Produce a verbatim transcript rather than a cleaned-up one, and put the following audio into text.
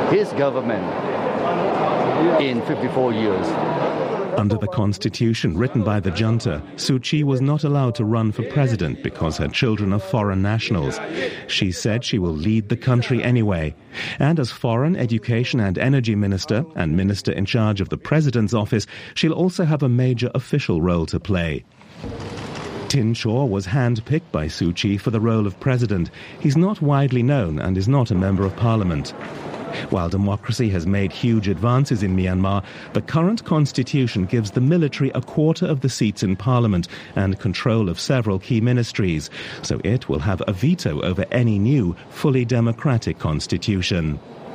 his government in fifty-four years. Under the constitution written by the junta, Suu Kyi was not allowed to run for president because her children are foreign nationals. She said she will lead the country anyway. And as Foreign, Education and Energy Minister and Minister in charge of the President's office, she'll also have a major official role to play. Tin Shaw was hand-picked by Suu Kyi for the role of president. He's not widely known and is not a member of parliament. While democracy has made huge advances in Myanmar, the current constitution gives the military a quarter of the seats in parliament and control of several key ministries, so it will have a veto over any new, fully democratic constitution.